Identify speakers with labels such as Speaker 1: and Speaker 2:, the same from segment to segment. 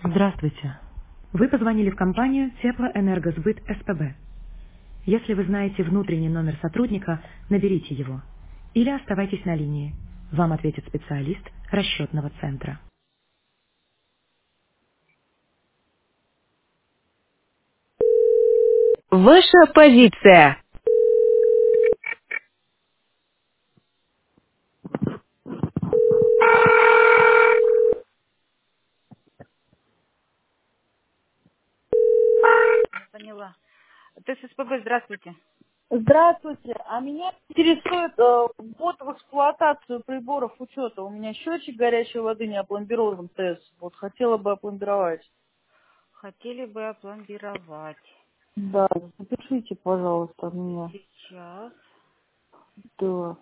Speaker 1: Здравствуйте. Вы позвонили в компанию Теплоэнергосбыт СПБ. Если вы знаете внутренний номер сотрудника, наберите его. Или оставайтесь на линии. Вам ответит специалист расчетного центра.
Speaker 2: Ваша позиция.
Speaker 3: Поняла. ТССПБ, здравствуйте.
Speaker 4: Здравствуйте. А меня интересует ввод в эксплуатацию приборов учета. У меня счетчик горячей воды не опломбирован ТЭС. Вот хотела бы опломбировать.
Speaker 3: Хотели бы опломбировать.
Speaker 4: Да, запишите, пожалуйста, меня.
Speaker 3: Сейчас.
Speaker 4: Да.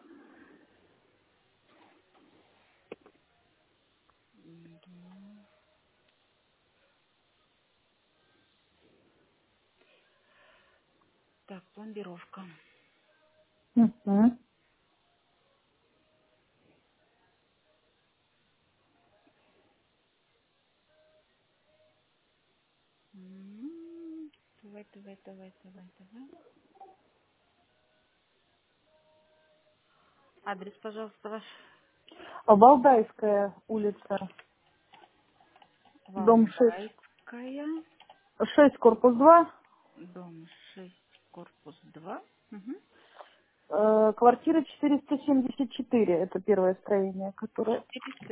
Speaker 3: Так, пломбировка.
Speaker 4: Мгм.
Speaker 3: Давай. Адрес, пожалуйста, ваш.
Speaker 4: Валдайская улица, дом 6.
Speaker 3: Валдайская.
Speaker 4: 6, корпус 2,
Speaker 3: Дом 6, корпус 2. Угу.
Speaker 4: квартира 474. Это первое строение, которое...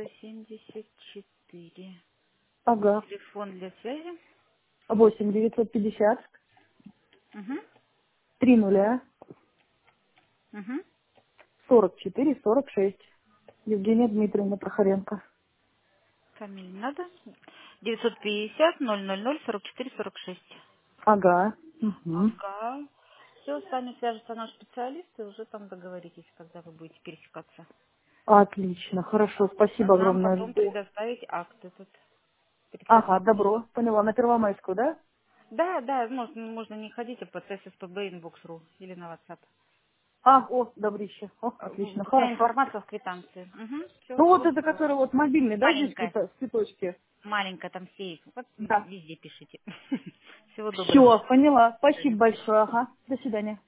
Speaker 3: 474.
Speaker 4: Ага.
Speaker 3: Телефон для связи.
Speaker 4: 8 950
Speaker 3: Угу.
Speaker 4: 30
Speaker 3: Угу.
Speaker 4: 44 46. Евгения Дмитриевна Прохоренко.
Speaker 3: Фамилию надо. 950 000 44 46.
Speaker 4: Ага. Угу.
Speaker 3: Ага. Все, с вами свяжется наш специалист, и уже там договоритесь, когда вы будете пересекаться.
Speaker 4: Отлично, хорошо,
Speaker 3: А
Speaker 4: спасибо
Speaker 3: нам
Speaker 4: огромное.
Speaker 3: потом
Speaker 4: Жду.
Speaker 3: предоставить акт этот
Speaker 4: Ага,
Speaker 3: предварительный.
Speaker 4: добро, поняла. На Первомайскую, да?
Speaker 3: Да, можно не ходить, а по ССПБ инбокс.ру или на WhatsApp.
Speaker 4: Добрище. О, отлично,
Speaker 3: Вся
Speaker 4: хорошо.
Speaker 3: информация в квитанции. Угу. Все,
Speaker 4: Ну вот
Speaker 3: всего
Speaker 4: это,
Speaker 3: доброго.
Speaker 4: который вот мобильный, да, здесь
Speaker 3: Маленькая,
Speaker 4: цветочки?
Speaker 3: маленькая там сейф. Вот
Speaker 4: Да.
Speaker 3: везде пишите. Всего доброго.
Speaker 4: Все, поняла.
Speaker 3: До свидания.
Speaker 4: Спасибо большое. Ага, до свидания.